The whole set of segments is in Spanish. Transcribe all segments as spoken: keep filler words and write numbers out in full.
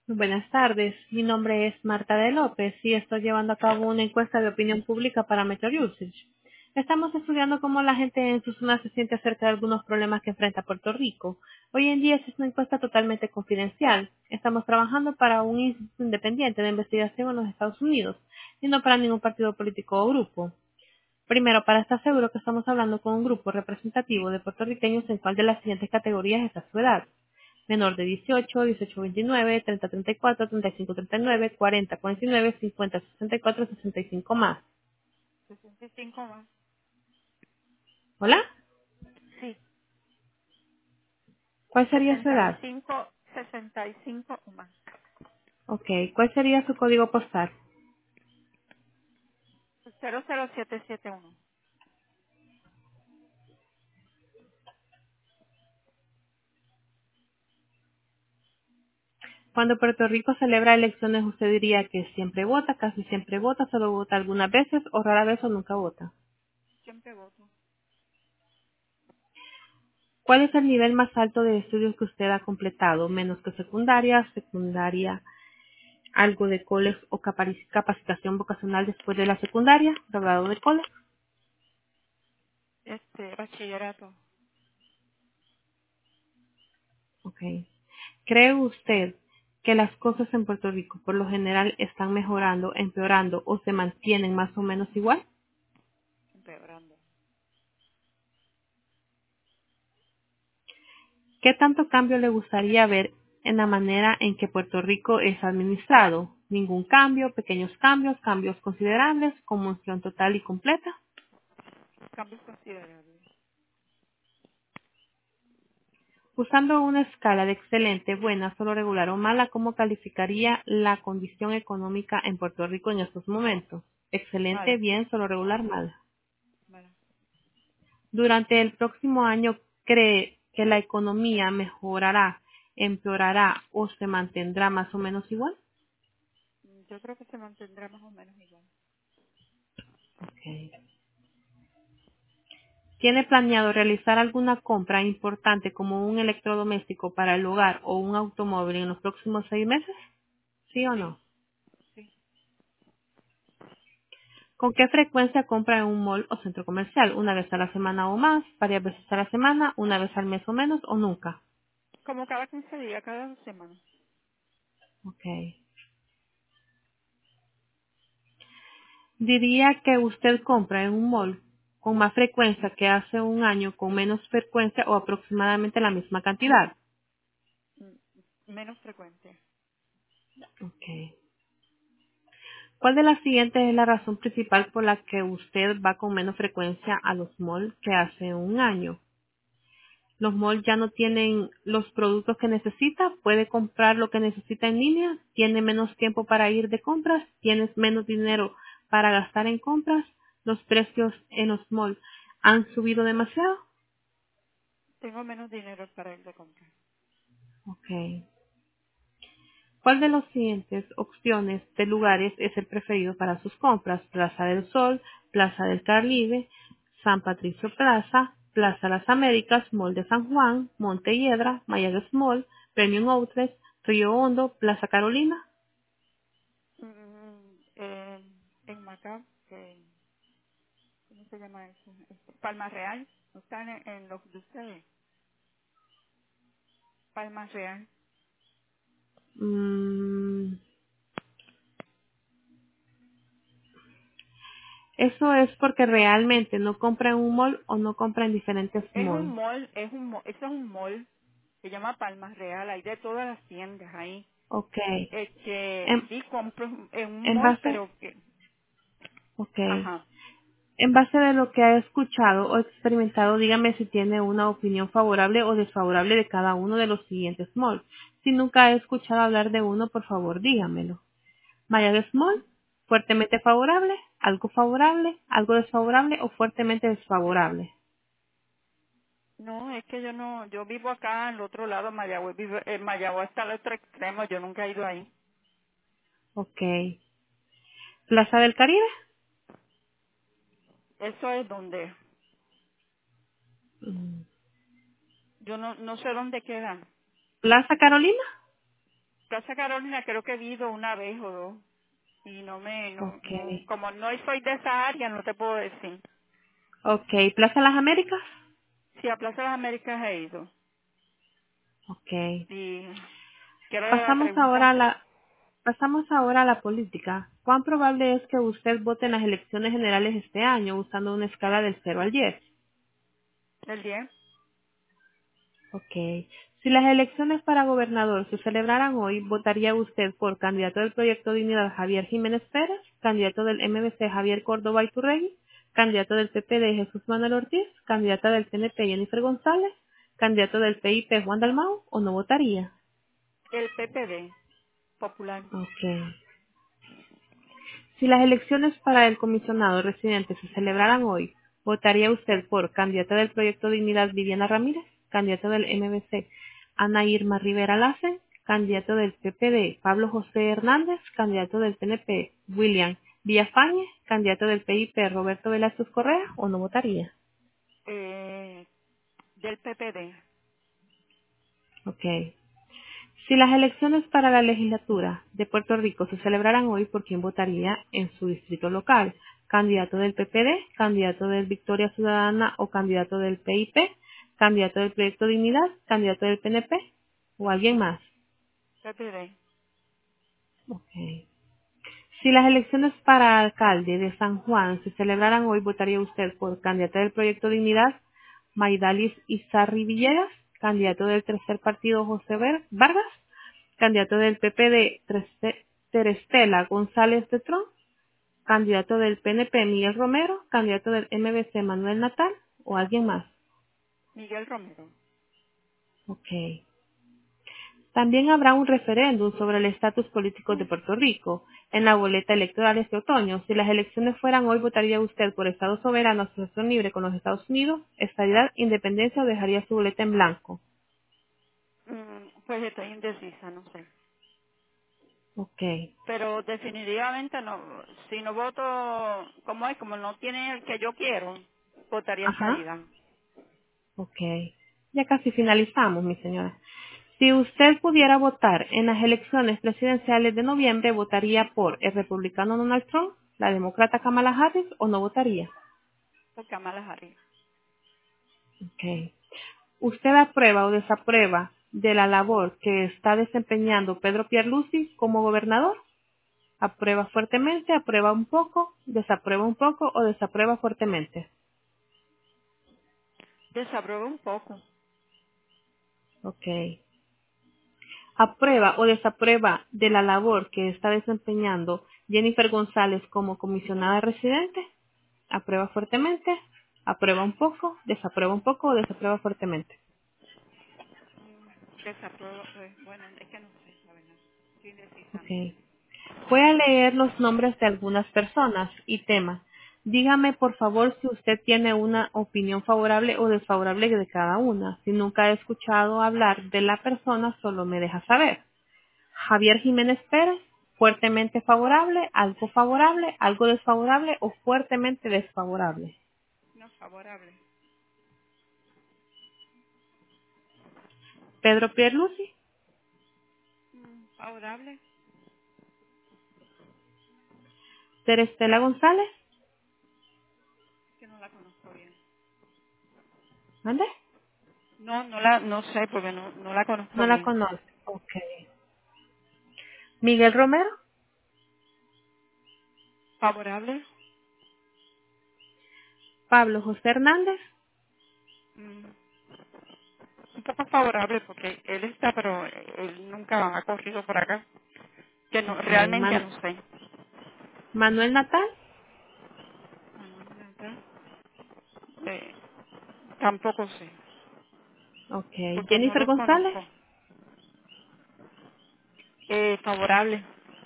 Buenas tardes, mi nombre es Marta de López y estoy llevando a cabo una encuesta de opinión pública para Metro Usage. Estamos estudiando cómo la gente en su zona se siente acerca de algunos problemas que enfrenta Puerto Rico. Hoy en día es una encuesta totalmente confidencial. Estamos trabajando para un instituto independiente de investigación en los Estados Unidos y no para ningún partido político o grupo. Primero, para estar seguro que estamos hablando con un grupo representativo de puertorriqueños en cuál de las siguientes categorías está su edad: menor de dieciocho, dieciocho veintinueve, treinta treinta y cuatro, treinta y cinco treinta y nueve, cuarenta cuarenta y nueve, cincuenta sesenta y cuatro, sesenta y cinco más. sesenta y cinco más. ¿Hola? Sí, ¿Cuál sería su sesenta y edad? cinco, sesenta y cinco o más. Ok. ¿Cuál sería su código postal? cero cero siete siete uno. Cuando Puerto Rico celebra elecciones, ¿usted diría que siempre vota, casi siempre vota, solo vota algunas veces o rara vez o nunca vota? Siempre voto. ¿Cuál es el nivel más alto de estudios que usted ha completado? Menos que secundaria, secundaria, algo de college o capaci- capacitación vocacional después de la secundaria, graduado de college. Este, bachillerato. Ok. ¿Cree usted que las cosas en Puerto Rico por lo general están mejorando, empeorando o se mantienen más o menos igual? Empeorando. ¿Qué tanto cambio le gustaría ver en la manera en que Puerto Rico es administrado? ¿Ningún cambio, pequeños cambios, cambios considerables, conmoción total y completa? Cambios considerables. Usando una escala de excelente, buena, solo regular o mala, ¿cómo calificaría la condición económica en Puerto Rico en estos momentos? Excelente, Mala. bien, solo regular, mala. Mala. Durante el próximo año, ¿cree que la economía mejorará, empeorará o se mantendrá más o menos igual? Mm, Yo creo que se mantendrá más o menos igual. Okay. ¿Tiene planeado realizar alguna compra importante como un electrodoméstico para el hogar o un automóvil en los próximos seis meses? ¿Sí o Sí, no? sí. ¿Con qué frecuencia compra en un mall o centro comercial? ¿Una vez a la semana o más? ¿Varias veces a la semana? ¿Una vez al mes o menos? ¿O nunca? Como cada quince días, cada dos semanas. Okay. Diría que usted compra en un mall con más frecuencia que hace un año, con menos frecuencia o aproximadamente la misma cantidad. Mm, Menos frecuente. Okay. ¿Cuál de las siguientes es la razón principal por la que usted va con menos frecuencia a los malls que hace un año? Los malls ya no tienen los productos que necesita, puede comprar lo que necesita en línea, tiene menos tiempo para ir de compras, tienes menos dinero para gastar en compras, los precios en los malls han subido demasiado. Tengo menos dinero para ir de compra. Okay. ¿Cuál de las siguientes opciones de lugares es el preferido para sus compras? Plaza del Sol, Plaza del Caribe, San Patricio Plaza, Plaza Las Américas, Mall de San Juan, Monte Hiedra, Mayagüez Mall, Premium Outlet, Río Hondo, Plaza Carolina. Mm, En, en Macao, en- ¿cómo se llama eso? Este, Palma Real. ¿No están en, en los de ustedes? Palma Real. Mm, eso es porque realmente no compra en un mall o no compra en diferentes Es un malls. mall, es un mo- eso es un mall, se llama Palmas Real, hay de todas las tiendas ahí. Ok. Este, En, sí compro en un en mall, base, pero que, ok. ajá, En base de lo que ha escuchado o experimentado, dígame si tiene una opinión favorable o desfavorable de cada uno de los siguientes malls. Si nunca ha escuchado hablar de uno, por favor, dígamelo. Mayagüez Mall, fuertemente favorable, algo favorable, algo desfavorable o fuertemente desfavorable. no, es que yo no, yo vivo acá al otro lado, Mayagüez, vivo, eh, Mayagüez está al otro extremo, yo nunca he ido ahí. Ok. Plaza del Caribe. Eso es donde, Mm. yo no, no sé dónde quedan. Plaza Carolina. Plaza Carolina creo que he ido una vez o dos. Y no me, no, Ok. no, como no soy de esa área, no te puedo decir. Ok. ¿Plaza Las Américas? Sí, a Plaza de las Américas he ido. Ok. Y quiero la Pasamos ahora pregunta, a la, pasamos ahora a la política. ¿Cuán probable es que usted vote en las elecciones generales este año usando una escala del cero al diez? el diez. Ok. Si las elecciones para gobernador se celebraran hoy, ¿votaría usted por candidato del Proyecto Dignidad Javier Jiménez Pérez, candidato del M V C Javier Córdoba Iturregui, candidato del P P D Jesús Manuel Ortiz, candidata del P N P Jennifer González, candidato del P I P Juan Dalmau, o no votaría? El P P D, popular. Ok. Si las elecciones para el comisionado residente se celebraran hoy, ¿votaría usted por candidata del Proyecto Dignidad Viviana Ramírez, candidato del M V C Ana Irma Rivera Lassen, candidato del P P D Pablo José Hernández, candidato del P N P William Villafañe, candidato del P I P Roberto Velázquez Correa, o no votaría? Eh, del P P D. Ok. Si las elecciones para la legislatura de Puerto Rico se celebraran hoy, ¿por quién votaría en su distrito local? ¿Candidato del P P D, candidato del Victoria Ciudadana o candidato del P I P, candidato del Proyecto Dignidad, candidato del P N P o alguien más? P P D. Okay. Si las elecciones para alcalde de San Juan se celebraran hoy, ¿votaría usted por candidata del Proyecto Dignidad, Maidalis Izarri Villegas, candidato del tercer partido José Ver- Vargas, candidato del P P de Treste- Terestela González de Tron, candidato del P N P Miguel Romero, candidato del M V C Manuel Natal o alguien más? Miguel Romero. Ok. También habrá un referéndum sobre el estatus político de Puerto Rico en la boleta electoral este otoño. Si las elecciones fueran hoy, ¿votaría usted por Estado soberano, asociación libre con los Estados Unidos, estabilidad, independencia o dejaría su boleta en blanco? Mm, pues estoy indecisa, no sé. Ok, Pero definitivamente no, si no voto como es, como no tiene el que yo quiero, votaría ajá, estadidad. ok. Ya casi finalizamos, mi señora. Si usted pudiera votar en las elecciones presidenciales de noviembre, ¿votaría por el republicano Donald Trump, la demócrata Kamala Harris o no votaría? Por Kamala Harris. Ok. ¿Usted aprueba o desaprueba de la labor que está desempeñando Pedro Pierluisi como gobernador? ¿Aprueba fuertemente, aprueba un poco, desaprueba un poco o desaprueba fuertemente? Desapruebo un poco. Ok. ¿Aprueba o desaprueba de la labor que está desempeñando Jennifer González como comisionada residente? ¿Aprueba fuertemente, aprueba un poco, desaprueba un poco o desaprueba fuertemente? Desapruebo, eh, bueno, es que no sé, la verdad. Estoy indecisa, no Ok. sé. Voy a leer los nombres de algunas personas y temas. Dígame, por favor, si usted tiene una opinión favorable o desfavorable de cada una. Si nunca he escuchado hablar de la persona, solo me deja saber. Javier Jiménez Pérez, fuertemente favorable, algo favorable, algo desfavorable o fuertemente desfavorable. No favorable. Pedro Pierluisi, Mm, favorable. Terestela González, Es que no la conozco bien. ¿mande? No, no la, no sé porque no, no la conozco No la bien. conoce. Ok. Miguel Romero, Favorable. Pablo José Hernández, Mm, un poco favorable porque él está, pero él nunca ha corrido por acá. Que no, ok. realmente Man- no sé. Manuel Natal, Eh, tampoco sé, ok. porque no Jennifer los González, conozco. Eh, favorable,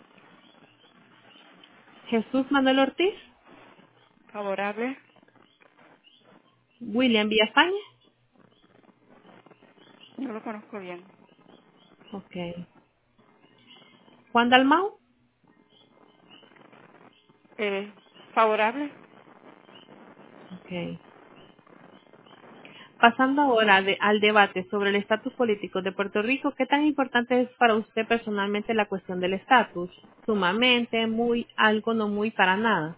Jesús Manuel Ortiz, favorable, William Villafañe, no lo conozco bien. ok. Juan Dalmau, Eh, favorable, ok. Pasando ahora de- al debate sobre el estatus político de Puerto Rico, ¿qué tan importante es para usted personalmente la cuestión del estatus? Sumamente, muy, algo, no muy, para nada.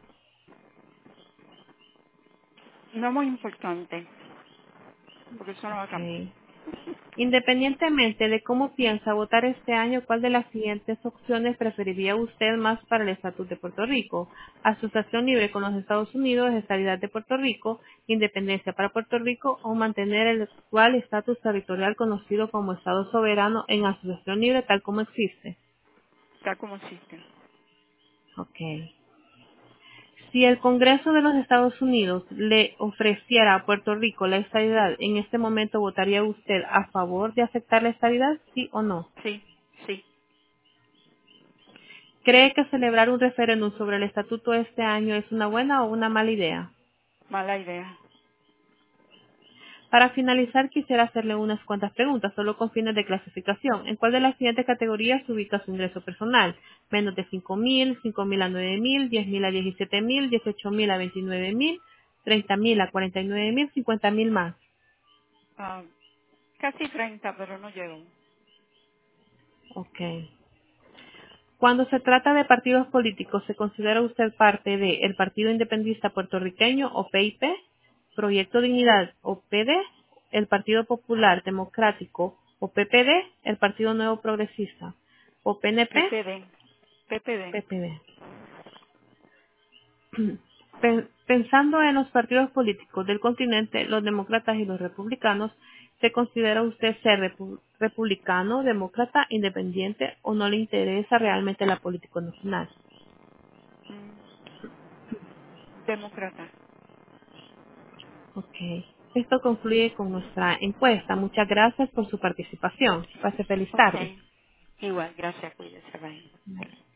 No muy importante, porque eso no va a cambiar. Ok. Independientemente de cómo piensa votar este año, ¿cuál de las siguientes opciones preferiría usted más para el estatus de Puerto Rico? Asociación libre con los Estados Unidos, estabilidad de Puerto Rico, independencia para Puerto Rico o mantener el actual estatus territorial conocido como Estado soberano en asociación libre tal como existe. Está como existe. Ok. Si el Congreso de los Estados Unidos le ofreciera a Puerto Rico la estabilidad, en este momento votaría usted a favor de aceptar la estabilidad, sí o no? Sí, sí, ¿Cree que celebrar un referéndum sobre el estatuto este año es una buena o una mala idea? mala idea. Para finalizar, quisiera hacerle unas cuantas preguntas, solo con fines de clasificación. ¿En cuál de las siguientes categorías se ubica su ingreso personal? Menos de cinco mil, cinco mil a nueve mil, diez mil a diecisiete mil, dieciocho mil a veintinueve mil, treinta mil a cuarenta y nueve mil, cincuenta mil más. Ah, casi treinta, pero no llego. Ok. Cuando se trata de partidos políticos, ¿se considera usted parte de el Partido Independentista Puertorriqueño o P I P, Proyecto Dignidad o P D, el Partido Popular Democrático o P P D, el Partido Nuevo Progresista o P N P, P P D, P P D. P P D? Pen- Pensando en los partidos políticos del continente, los demócratas y los republicanos, ¿se considera usted ser repu- republicano, demócrata, independiente o no le interesa realmente la política nacional? Mm, demócrata. Ok. Esto concluye con nuestra encuesta. Muchas gracias por su participación. Pase feliz Ok. tarde. Igual, gracias, cuídese, bye.